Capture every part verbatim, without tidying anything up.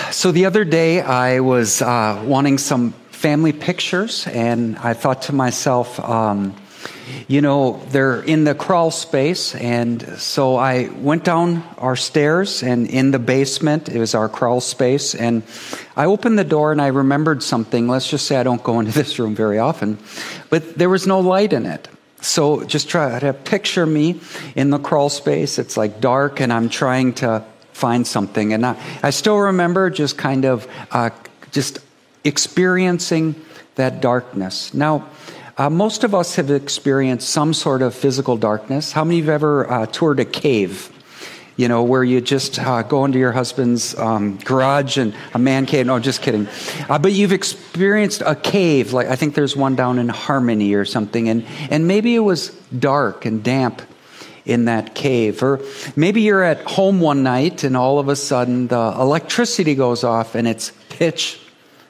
So the other day I was uh, wanting some family pictures, and I thought to myself, um, you know, they're in the crawl space, and so I went down our stairs, and in the basement, it was our crawl space, and I opened the door and I remembered something. Let's just say I don't go into this room very often, but there was no light in it. So just try to picture me in the crawl space. It's like dark, and I'm trying to find something. And I, I still remember just kind of uh, just experiencing that darkness. Now, uh, most of us have experienced some sort of physical darkness. How many of you have ever uh, toured a cave? You know, where you just uh, go into your husband's um, garage and a man cave. No, just kidding. Uh, but you've experienced a cave. Like I think there's one down in Harmony or something. And, and maybe it was dark and damp in that cave. Or maybe you're at home one night and all of a sudden the electricity goes off and it's pitch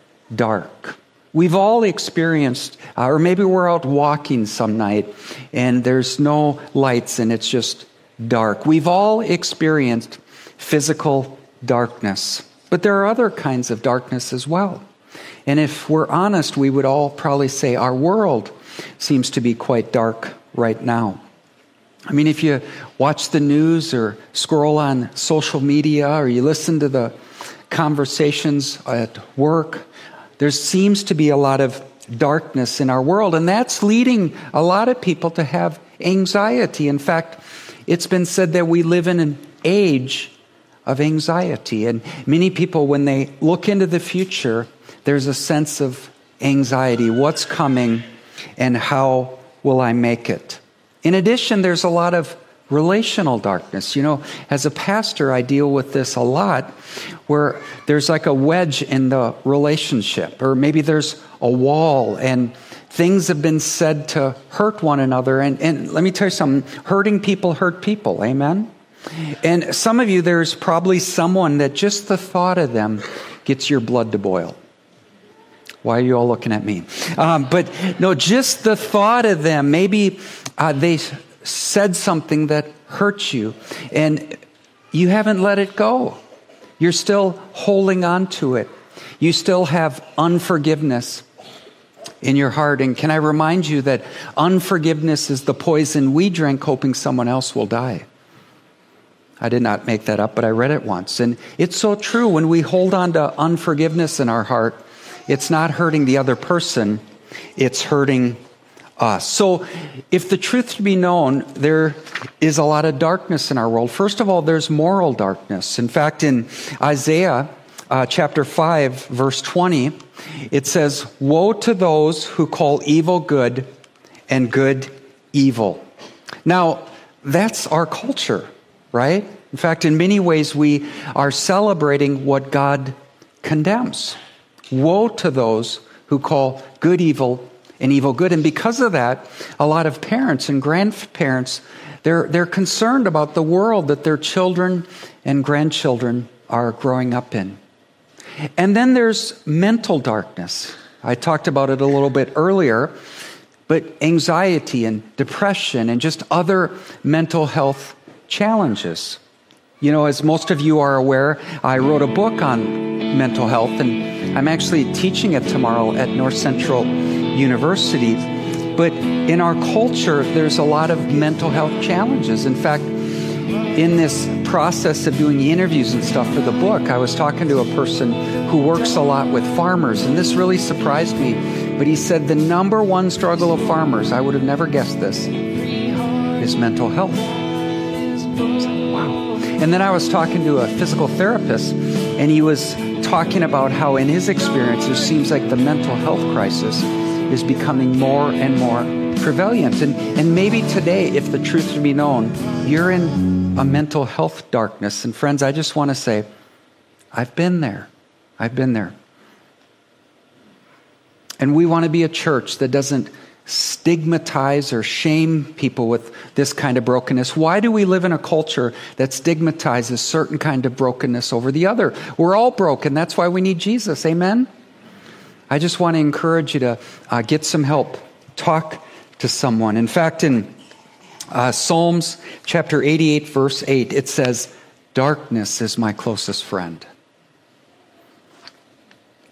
dark. We've all experienced, uh, or maybe we're out walking some night and there's no lights and it's just dark. We've all experienced physical darkness, but there are other kinds of darkness as well. And if we're honest, we would all probably say our world seems to be quite dark right now. I mean, if you watch the news or scroll on social media or you listen to the conversations at work, there seems to be a lot of darkness in our world, and that's leading a lot of people to have anxiety. In fact, it's been said that we live in an age of anxiety. And many people, when they look into the future, there's a sense of anxiety. What's coming and how will I make it? In addition, there's a lot of relational darkness. You know, as a pastor, I deal with this a lot, where there's like a wedge in the relationship, or maybe there's a wall and things have been said to hurt one another. And, and let me tell you something, hurting people hurt people. Amen? And some of you, there's probably someone that just the thought of them gets your blood to boil. Why are you all looking at me? Um, but no, just the thought of them, maybe uh, they said something that hurts you and you haven't let it go. You're still holding on to it. You still have unforgiveness in your heart. And can I remind you that unforgiveness is the poison we drink hoping someone else will die. I did not make that up, but I read it once. And it's so true. When we hold on to unforgiveness in our heart, it's not hurting the other person, it's hurting us. So if the truth to be known, there is a lot of darkness in our world. First of all, there's moral darkness. In fact, in Isaiah uh, chapter five, verse twenty, it says, "Woe to those who call evil good and good evil." Now, that's our culture, right? In fact, in many ways, we are celebrating what God condemns. Woe to those who call good evil and evil good. And because of that, a lot of parents and grandparents, they're, they're concerned about the world that their children and grandchildren are growing up in. And then there's mental darkness. I talked about it a little bit earlier, but anxiety and depression and just other mental health challenges. You know, as most of you are aware, I wrote a book on mental health, and I'm actually teaching it tomorrow at North Central University. But in our culture, there's a lot of mental health challenges. In fact, in this process of doing interviews and stuff for the book, I was talking to a person who works a lot with farmers, and this really surprised me. But he said the number one struggle of farmers, I would have never guessed this, is mental health. Wow. And then I was talking to a physical therapist, and he was talking about how in his experience, it seems like the mental health crisis is becoming more and more prevalent. And, and maybe today, if the truth to be known, you're in a mental health darkness. And friends, I just want to say, I've been there. I've been there. And we want to be a church that doesn't stigmatize or shame people with this kind of brokenness. Why do we live in a culture that stigmatizes certain kind of brokenness over the other? We're all broken. That's why we need Jesus. Amen? I just want to encourage you to uh, get some help. Talk to someone. In fact, in uh, Psalms chapter eighty-eight, verse eight, it says, "Darkness is my closest friend."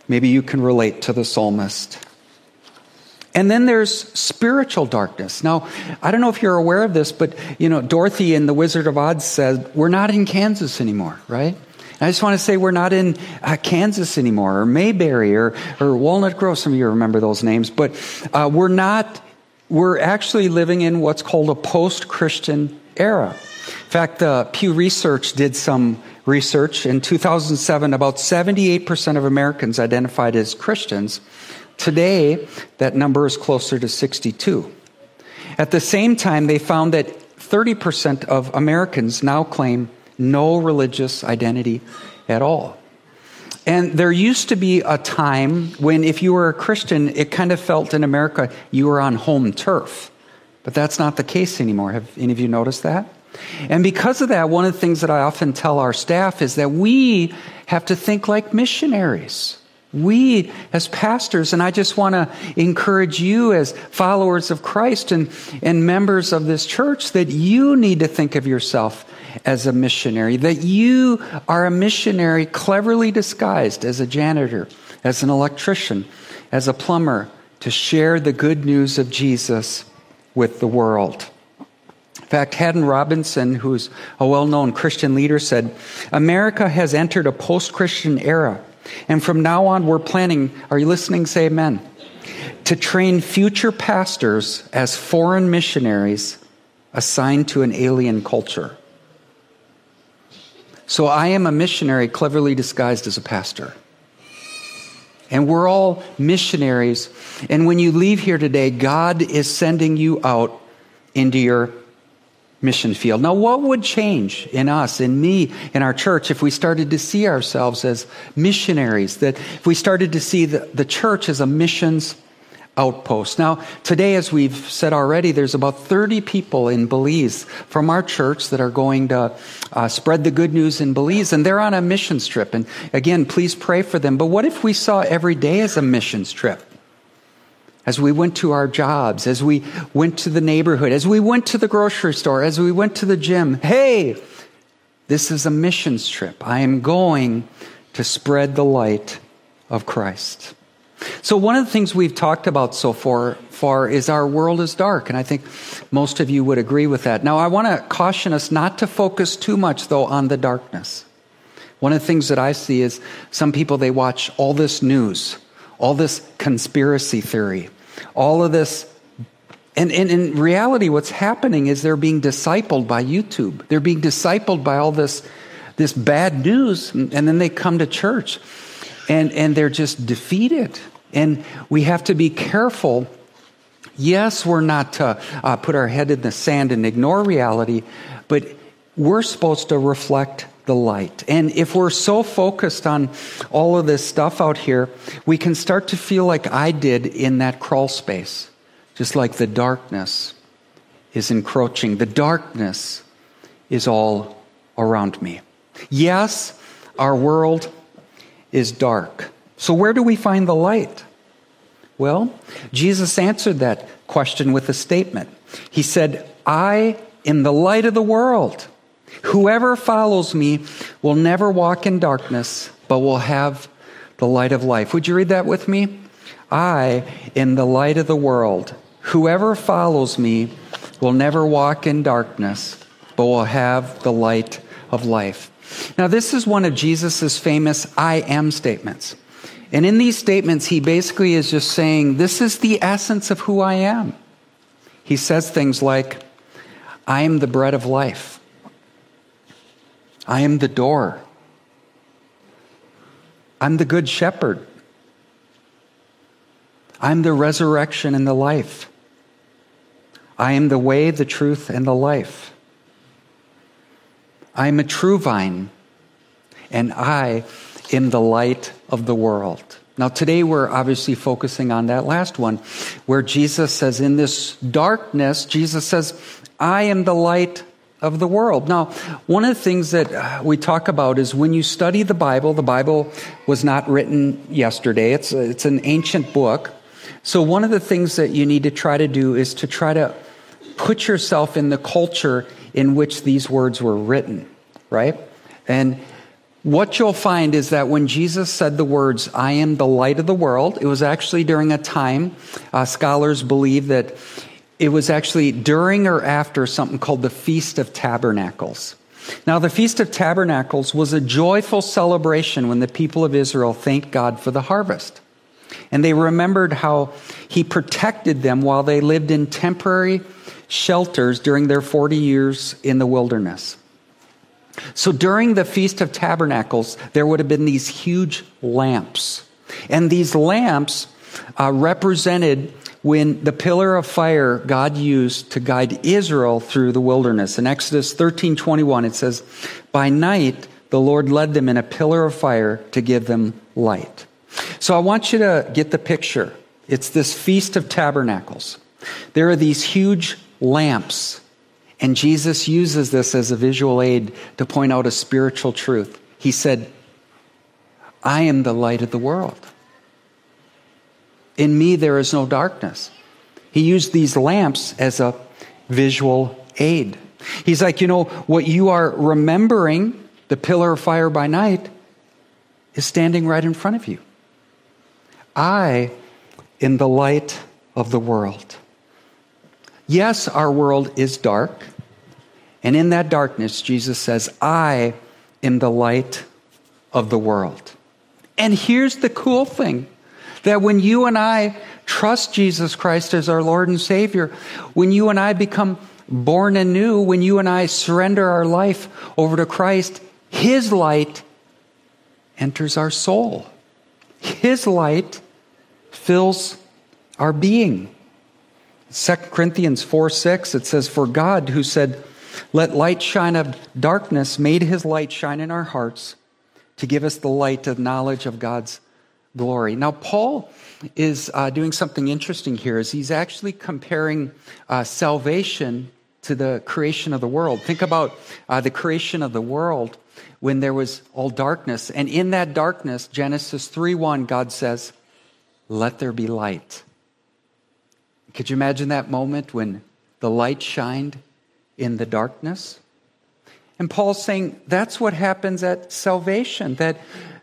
Maybe you can relate to the psalmist. And then there's spiritual darkness. Now, I don't know if you're aware of this, but, you know, Dorothy in The Wizard of Oz said, we're not in Kansas anymore, right? And I just want to say we're not in uh, Kansas anymore, or Mayberry, or, or Walnut Grove. Some of you remember those names. But uh, we're not, we're actually living in what's called a post-Christian era. In fact, uh, Pew Research did some research. In two thousand seven, about seventy-eight percent of Americans identified as Christians. Today, that number is closer to sixty-two. At the same time, they found that thirty percent of Americans now claim no religious identity at all. And there used to be a time when if you were a Christian, it kind of felt in America you were on home turf. But that's not the case anymore. Have any of you noticed that? And because of that, one of the things that I often tell our staff is that we have to think like missionaries. We, as pastors, and I just want to encourage you as followers of Christ and, and members of this church, that you need to think of yourself as a missionary, that you are a missionary cleverly disguised as a janitor, as an electrician, as a plumber, to share the good news of Jesus with the world. In fact, Haddon Robinson, who's a well-known Christian leader, said, America has entered a post-Christian era. And from now on, we're planning, are you listening? Say amen. To train future pastors as foreign missionaries assigned to an alien culture. So I am a missionary cleverly disguised as a pastor. And we're all missionaries. And when you leave here today, God is sending you out into your mission field. Now, what would change in us, in me, in our church, if we started to see ourselves as missionaries, that if we started to see the, the church as a missions outpost? Now, today, as we've said already, there's about thirty people in Belize from our church that are going to uh, spread the good news in Belize, and they're on a missions trip. And again, please pray for them. But what if we saw every day as a missions trip? As we went to our jobs, as we went to the neighborhood, as we went to the grocery store, as we went to the gym. Hey, this is a missions trip. I am going to spread the light of Christ. So one of the things we've talked about so far, far is our world is dark. And I think most of you would agree with that. Now, I want to caution us not to focus too much, though, on the darkness. One of the things that I see is some people, they watch all this news, all this conspiracy theory, all of this. And, and in reality, what's happening is they're being discipled by YouTube. They're being discipled by all this, this bad news. And then they come to church and, and they're just defeated. And we have to be careful. Yes, we're not to uh, put our head in the sand and ignore reality, but we're supposed to reflect the light. And if we're so focused on all of this stuff out here, we can start to feel like I did in that crawl space. Just like the darkness is encroaching. The darkness is all around me. Yes, our world is dark. So where do we find the light? Well, Jesus answered that question with a statement. He said, I am the light of the world. Whoever follows me will never walk in darkness, but will have the light of life. Would you read that with me? I am the light of the world. Whoever follows me will never walk in darkness, but will have the light of life. Now, this is one of Jesus' famous I am statements. And in these statements, he basically is just saying, this is the essence of who I am. He says things like, I am the bread of life. I am the door. I'm the good shepherd. I'm the resurrection and the life. I am the way, the truth, and the life. I am a true vine, and I am the light of the world. Now, today we're obviously focusing on that last one, where Jesus says, in this darkness, Jesus says, I am the light of the world. Now, one of the things that we talk about is when you study the Bible, the Bible was not written yesterday. It's, it's an ancient book. So one of the things that you need to try to do is to try to put yourself in the culture in which these words were written, right? And what you'll find is that when Jesus said the words, "I am the light of the world," it was actually during a time, uh, scholars believe that it was actually during or after something called the Feast of Tabernacles. Now, the Feast of Tabernacles was a joyful celebration when the people of Israel thanked God for the harvest. And they remembered how he protected them while they lived in temporary shelters during their forty years in the wilderness. So during the Feast of Tabernacles, there would have been these huge lamps. And these lamps uh, represented when the pillar of fire God used to guide Israel through the wilderness. In Exodus thirteen twenty-one, it says, "By night the Lord led them in a pillar of fire to give them light." So I want you to get the picture. It's this Feast of Tabernacles. There are these huge lamps, and Jesus uses this as a visual aid to point out a spiritual truth. He said, "I am the light of the world. In me there is no darkness." He used these lamps as a visual aid. He's like, you know, what you are remembering, the pillar of fire by night, is standing right in front of you. I am the light of the world. Yes, our world is dark. And in that darkness, Jesus says, "I am the light of the world." And here's the cool thing. That when you and I trust Jesus Christ as our Lord and Savior, when you and I become born anew, when you and I surrender our life over to Christ, His light enters our soul. His light fills our being. Second Corinthians four six, it says, "For God, who said, 'Let light shine out of darkness,' made His light shine in our hearts to give us the light of knowledge of God's glory." Now, Paul is uh, doing something interesting here, is he's actually comparing uh, salvation to the creation of the world. Think about uh, the creation of the world when there was all darkness. And in that darkness, Genesis three one, God says, "Let there be light." Could you imagine that moment when the light shined in the darkness? And Paul's saying that's what happens at salvation, that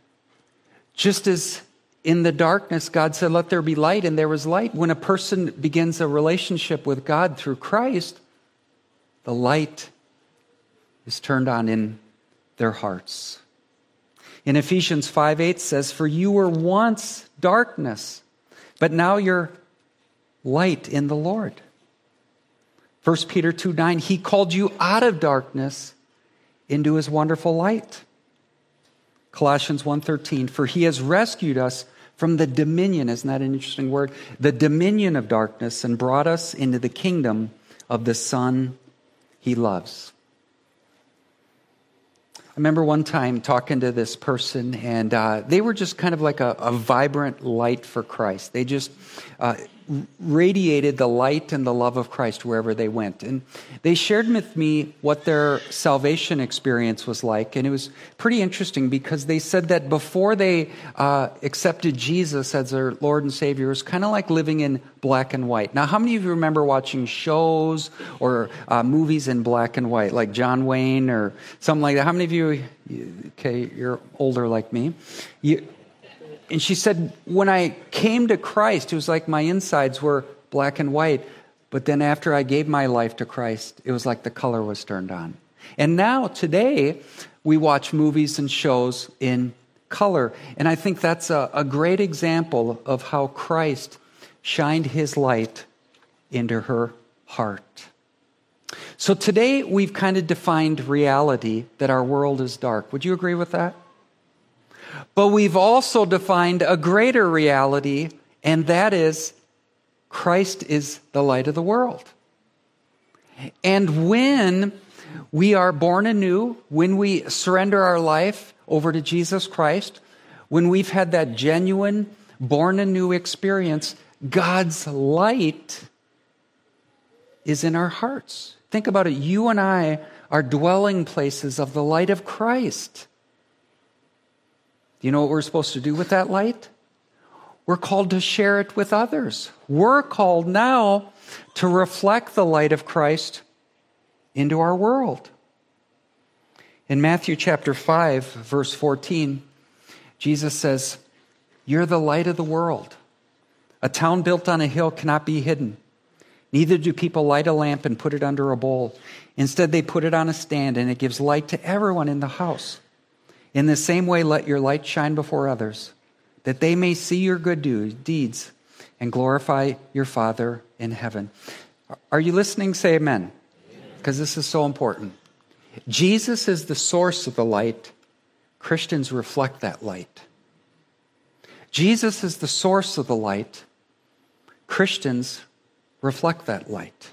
just as in the darkness, God said, "Let there be light," and there was light. When a person begins a relationship with God through Christ, the light is turned on in their hearts. In Ephesians five eight says, "For you were once darkness, but now you're light in the Lord." First Peter two nine, "He called you out of darkness into His wonderful light." Colossians one thirteen, "For He has rescued us from the dominion," isn't that an interesting word? "The dominion of darkness, and brought us into the kingdom of the Son He loves." I remember one time talking to this person, and uh, they were just kind of like a, a vibrant light for Christ. They just uh, radiated the light and the love of Christ wherever they went. And they shared with me what their salvation experience was like. And it was pretty interesting because they said that before they uh, accepted Jesus as their Lord and Savior, it was kind of like living in black and white. Now, how many of you remember watching shows or uh, movies in black and white, like John Wayne or something like that? How many of you, okay, you're older like me. You, and she said, when I came to Christ, it was like my insides were black and white. But then after I gave my life to Christ, it was like the color was turned on. And now, today, we watch movies and shows in color. And I think that's a, a great example of how Christ shined His light into her heart. So today, we've kind of defined reality that our world is dark. Would you agree with that? But we've also defined a greater reality, and that is Christ is the light of the world. And when we are born anew, when we surrender our life over to Jesus Christ, when we've had that genuine born anew experience, God's light is in our hearts. Think about it. You and I are dwelling places of the light of Christ. Do you know what we're supposed to do with that light? We're called to share it with others. We're called now to reflect the light of Christ into our world. In Matthew chapter five, verse fourteen, Jesus says, "You're the light of the world. A town built on a hill cannot be hidden. Neither do people light a lamp and put it under a bowl. Instead, they put it on a stand, and it gives light to everyone in the house. In the same way, let your light shine before others, that they may see your good do- deeds and glorify your Father in heaven." Are you listening? Say amen. Because this is so important. Jesus is the source of the light. Christians reflect that light. Jesus is the source of the light. Christians reflect that light.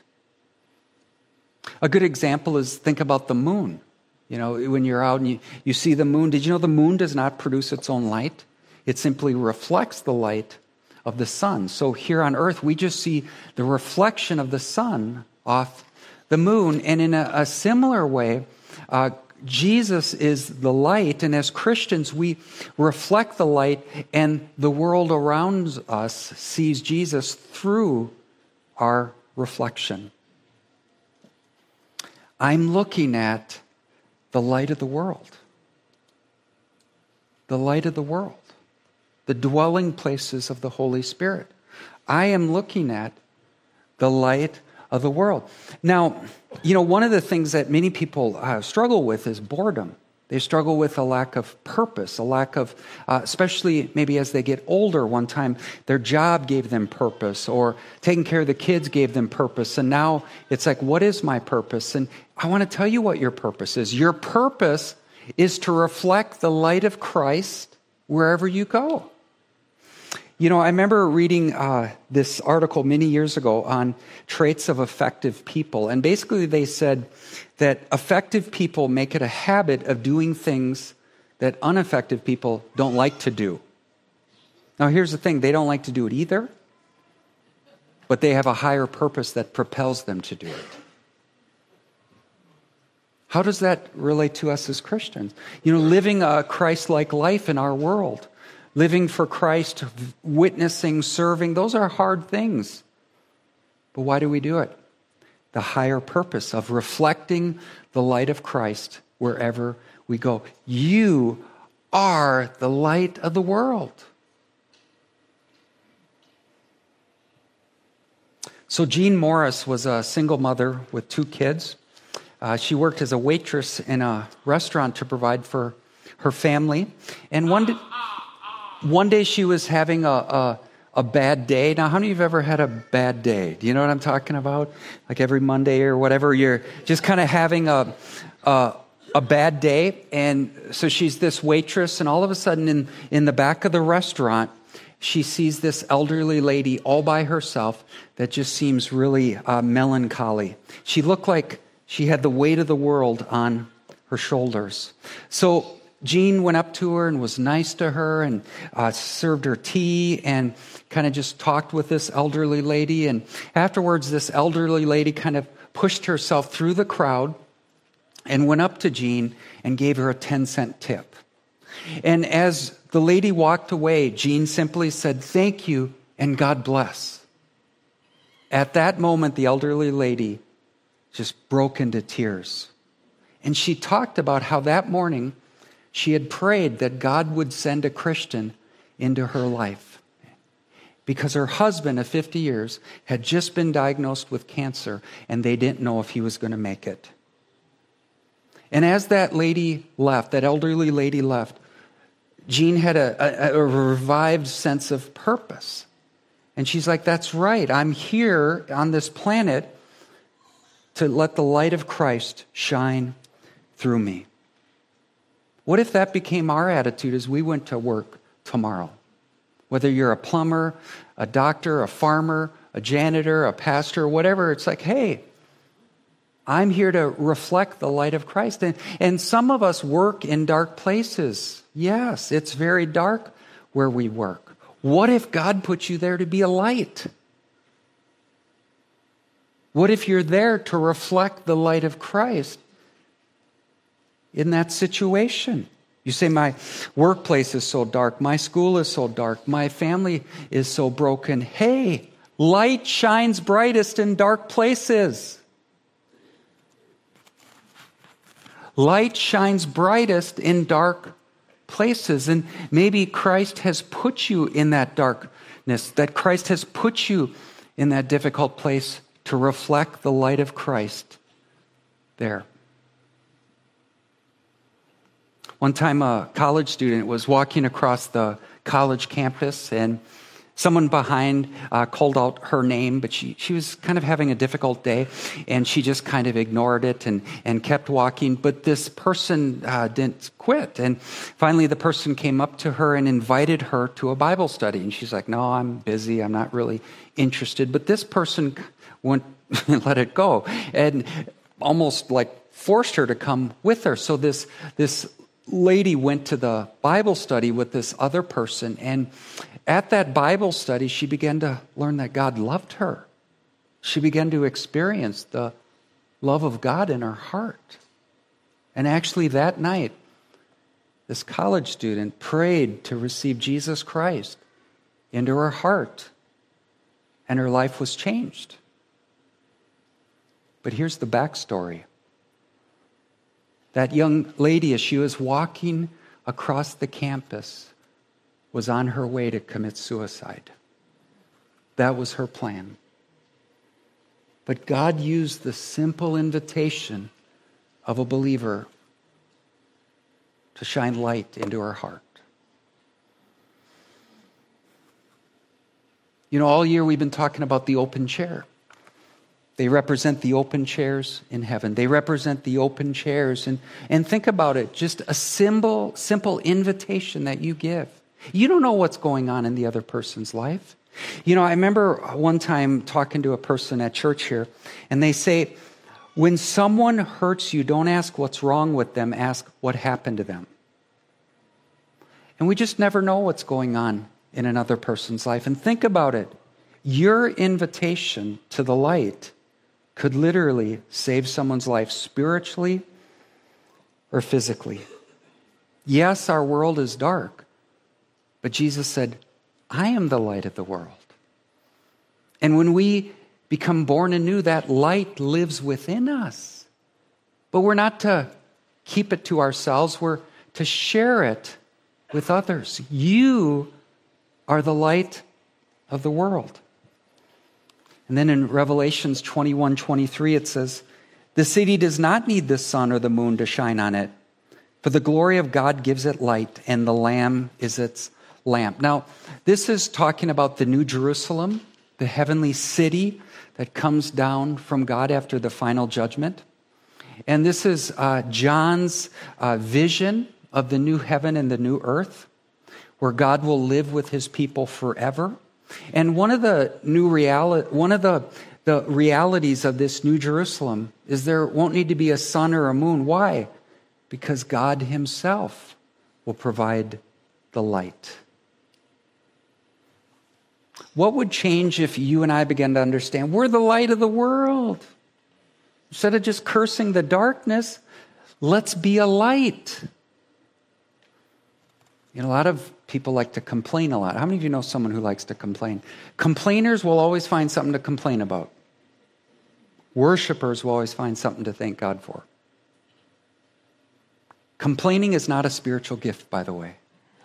A good example is, think about the moon. You know, when you're out and you, you see the moon, did you know the moon does not produce its own light? It simply reflects the light of the sun. So here on earth, we just see the reflection of the sun off the moon. And in a, a similar way, uh, Jesus is the light, and as Christians, we reflect the light, and the world around us sees Jesus through our reflection. I'm looking at the light of the world. The light of the world. The dwelling places of the Holy Spirit. I am looking at the light of the world. Now, you know, one of the things that many people uh, struggle with is boredom. They struggle with a lack of purpose, a lack of, uh, especially maybe as they get older. One time their job gave them purpose, or taking care of the kids gave them purpose. And now it's like, what is my purpose? And I want to tell you what your purpose is. Your purpose is to reflect the light of Christ wherever you go. You know, I remember reading uh, this article many years ago on traits of effective people. And basically they said that effective people make it a habit of doing things that ineffective people don't like to do. Now, here's the thing. They don't like to do it either, but they have a higher purpose that propels them to do it. How does that relate to us as Christians? You know, living a Christ-like life in our world. Living for Christ, witnessing, serving, those are hard things. But why do we do it? The higher purpose of reflecting the light of Christ wherever we go. You are the light of the world. So Jean Morris was a single mother with two kids. Uh, she worked as a waitress in a restaurant to provide for her family. And one day... One day she was having a, a a bad day. Now, how many of you have ever had a bad day? Do you know what I'm talking about? Like every Monday or whatever, you're just kind of having a, a a bad day. And so she's this waitress, and all of a sudden in, in the back of the restaurant, she sees this elderly lady all by herself that just seems really uh, melancholy. She looked like she had the weight of the world on her shoulders. So Jean went up to her and was nice to her and uh, served her tea and kind of just talked with this elderly lady. And afterwards, this elderly lady kind of pushed herself through the crowd and went up to Jean and gave her a ten cent tip. And as the lady walked away, Jean simply said, "Thank you and God bless." At that moment, the elderly lady just broke into tears. And she talked about how that morning she had prayed that God would send a Christian into her life because her husband of fifty years had just been diagnosed with cancer, and they didn't know if he was going to make it. And as that lady left, that elderly lady left, Jean had a, a, a revived sense of purpose. And she's like, that's right. I'm here on this planet to let the light of Christ shine through me. What if that became our attitude as we went to work tomorrow? Whether you're a plumber, a doctor, a farmer, a janitor, a pastor, whatever, it's like, hey, I'm here to reflect the light of Christ. And, and some of us work in dark places. Yes, it's very dark where we work. What if God put you there to be a light? What if you're there to reflect the light of Christ in that situation? You say, my workplace is so dark, my school is so dark, my family is so broken. Hey, light shines brightest in dark places. Light shines brightest in dark places. And maybe Christ has put you in that darkness, that Christ has put you in that difficult place to reflect the light of Christ there. One time a college student was walking across the college campus, and someone behind uh, called out her name, but she, she was kind of having a difficult day, and she just kind of ignored it and, and kept walking. But this person uh, didn't quit. And finally, the person came up to her and invited her to a Bible study. And she's like, no, I'm busy. I'm not really interested. But this person wouldn't let it go and almost like forced her to come with her. So this this lady went to the Bible study with this other person, and at that Bible study, she began to learn that God loved her. She began to experience the love of God in her heart. And actually that night, this college student prayed to receive Jesus Christ into her heart, and her life was changed. But here's the backstory. That young lady, as she was walking across the campus, was on her way to commit suicide. That was her plan. But God used the simple invitation of a believer to shine light into her heart. You know, all year we've been talking about the open chair. They represent the open chairs in heaven. They represent the open chairs. And, and think about it, just a simple, simple invitation that you give. You don't know what's going on in the other person's life. You know, I remember one time talking to a person at church here, and they say, when someone hurts you, don't ask what's wrong with them, ask what happened to them. And we just never know what's going on in another person's life. And think about it. Your invitation to the light could literally save someone's life spiritually or physically. Yes, our world is dark, but Jesus said, I am the light of the world. And when we become born anew, that light lives within us. But we're not to keep it to ourselves, we're to share it with others. You are the light of the world. And then in Revelations twenty-one twenty-three, it says, the city does not need the sun or the moon to shine on it, for the glory of God gives it light, and the Lamb is its lamp. Now, this is talking about the New Jerusalem, the heavenly city that comes down from God after the final judgment. And this is uh, John's uh, vision of the new heaven and the new earth, where God will live with his people forever. And one of the new reality, one of the, the realities of this New Jerusalem is there won't need to be a sun or a moon. Why? Because God himself will provide the light. What would change if you and I began to understand we're the light of the world? Instead of just cursing the darkness, let's be a light. You know, a lot of people like to complain a lot. How many of you know someone who likes to complain? Complainers will always find something to complain about. Worshipers will always find something to thank God for. Complaining is not a spiritual gift, by the way.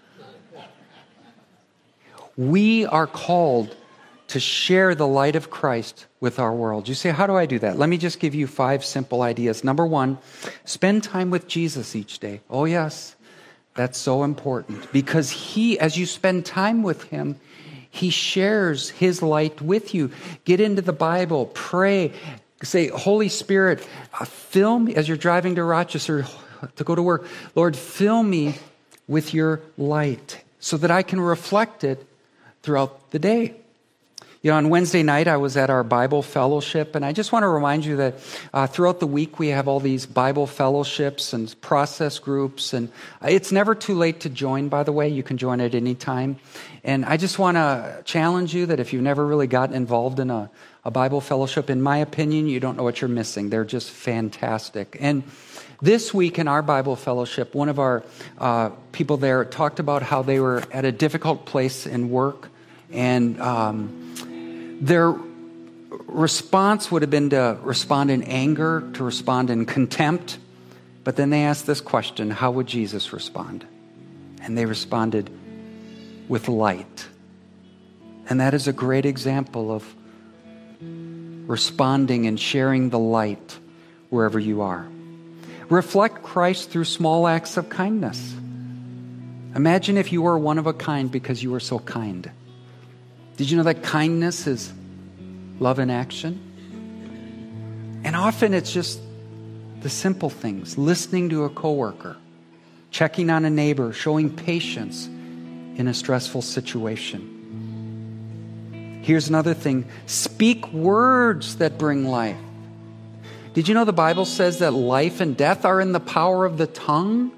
We are called to share the light of Christ with our world. You say, how do I do that? Let me just give you five simple ideas. Number one, spend time with Jesus each day. Oh, yes. That's so important because he, as you spend time with him, he shares his light with you. Get into the Bible, pray, say, Holy Spirit, uh, fill me as you're driving to Rochester to go to work. Lord, fill me with your light so that I can reflect it throughout the day. You know, on Wednesday night, I was at our Bible fellowship, and I just want to remind you that uh, throughout the week, we have all these Bible fellowships and process groups, and it's never too late to join, by the way. You can join at any time. And I just want to challenge you that if you've never really gotten involved in a, a Bible fellowship, in my opinion, you don't know what you're missing. They're just fantastic. And this week in our Bible fellowship, one of our uh, people there talked about how they were at a difficult place in work, and um, their response would have been to respond in anger, to respond in contempt, But then they asked this question, how would Jesus respond? And they responded with light. And that is a great example of responding and sharing the light wherever you are. Reflect Christ through small acts of kindness. Imagine if you were one of a kind because you were so kind. Did you know that kindness is love in action? And often it's just the simple things, listening to a coworker, checking on a neighbor, showing patience in a stressful situation. Here's another thing, speak words that bring life. Did you know the Bible says that life and death are in the power of the tongue?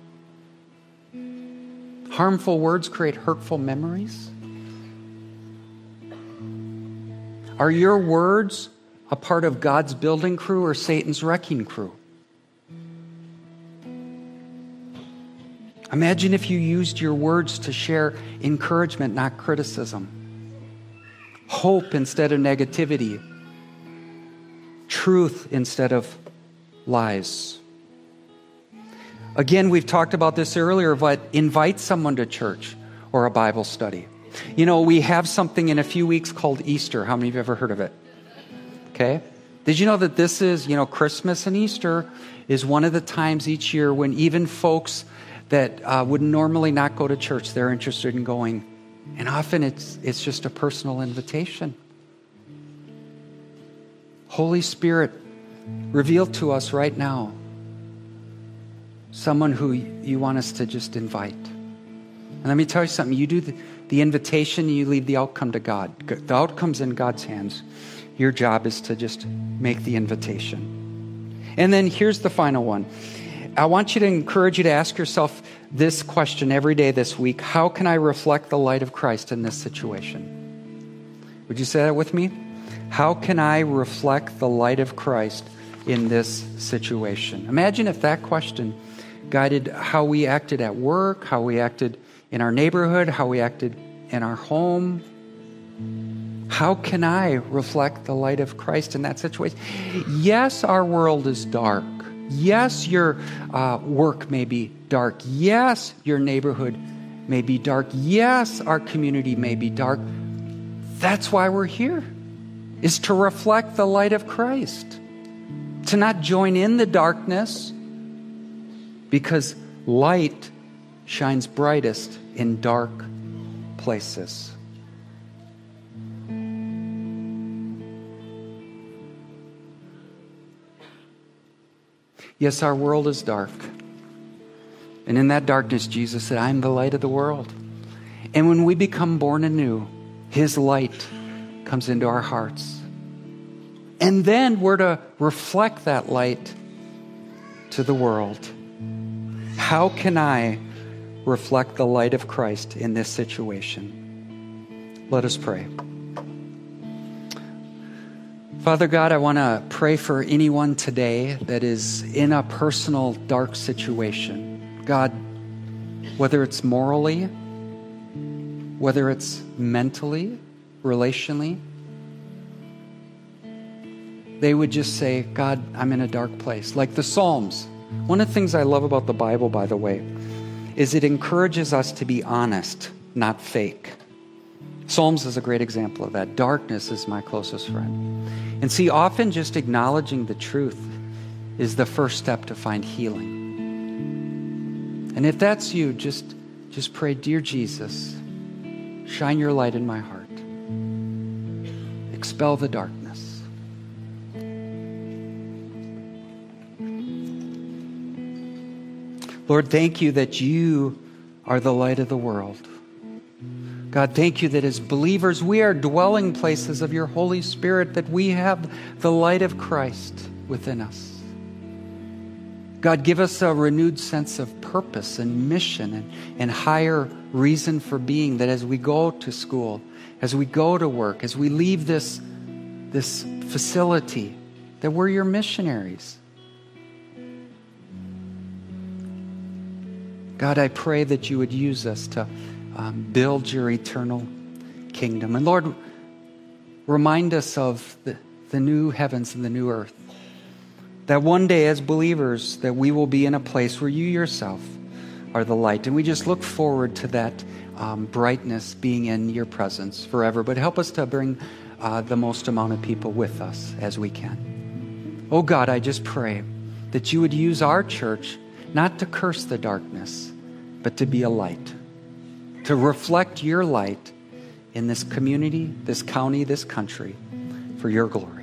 Harmful words create hurtful memories. Are your words a part of God's building crew or Satan's wrecking crew? Imagine if you used your words to share encouragement, not criticism. Hope instead of negativity. Truth instead of lies. Again, we've talked about this earlier, but invite someone to church or a Bible study. You know, we have something in a few weeks called Easter. How many of you have ever heard of it? Okay. Did you know that this is, you know, Christmas and Easter is one of the times each year when even folks that uh, would normally not go to church, they're interested in going. And often it's it's just a personal invitation. Holy Spirit, reveal to us right now someone who you want us to just invite. And let me tell you something. You do the, the invitation, you leave the outcome to God. The outcome's in God's hands. Your job is to just make the invitation. And then here's the final one. I want you to encourage you to ask yourself this question every day this week. How can I reflect the light of Christ in this situation? Would you say that with me? How can I reflect the light of Christ in this situation? Imagine if that question guided how we acted at work, how we acted in our neighborhood, how we acted in our home. How can I reflect the light of Christ in that situation? Yes, our world is dark. Yes, your uh, work may be dark. Yes, your neighborhood may be dark. Yes, our community may be dark. That's why we're here, is to reflect the light of Christ. To not join in the darkness, because light shines brightest in dark places. Yes, our world is dark. And in that darkness, Jesus said, I'm the light of the world. And when we become born anew, His light comes into our hearts. And then we're to reflect that light to the world. How can I reflect the light of Christ in this situation? Let us pray. Father God, I want to pray for anyone today that is in a personal dark situation. God, whether it's morally, whether it's mentally, relationally, they would just say, God, I'm in a dark place. Like the Psalms. One of the things I love about the Bible, by the way, is it encourages us to be honest, not fake. Psalms is a great example of that. Darkness is my closest friend. And see, often just acknowledging the truth is the first step to find healing. And if that's you, just, just pray, Dear Jesus, shine your light in my heart. Expel the darkness. Lord, thank you that you are the light of the world. God, thank you that as believers, we are dwelling places of your Holy Spirit, that we have the light of Christ within us. God, give us a renewed sense of purpose and mission and, and higher reason for being, that as we go to school, as we go to work, as we leave this, this facility, that we're your missionaries. God, I pray that you would use us to um, build your eternal kingdom. And Lord, remind us of the, the new heavens and the new earth that one day as believers that we will be in a place where you yourself are the light. And we just look forward to that um, brightness being in your presence forever. But help us to bring uh, the most amount of people with us as we can. Oh God, I just pray that you would use our church not to curse the darkness, but to be a light, to reflect your light in this community, this county, this country, for your glory.